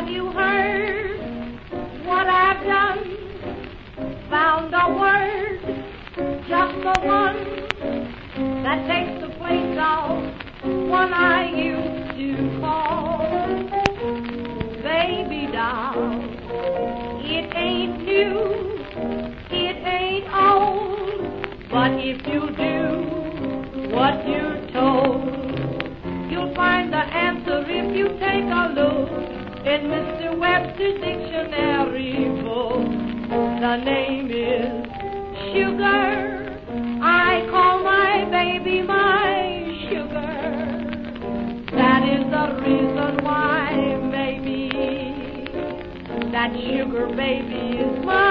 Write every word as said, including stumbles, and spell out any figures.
Have you heard what I've done? Found a word, just the one that takes the place of one I used to call baby doll. It ain't new, it ain't old, but if you do what you're told, you'll find the answer if you take a look in Mister Webster's dictionary book. The name is sugar. I call my baby my sugar. That is the reason why, maybe, that sugar baby is my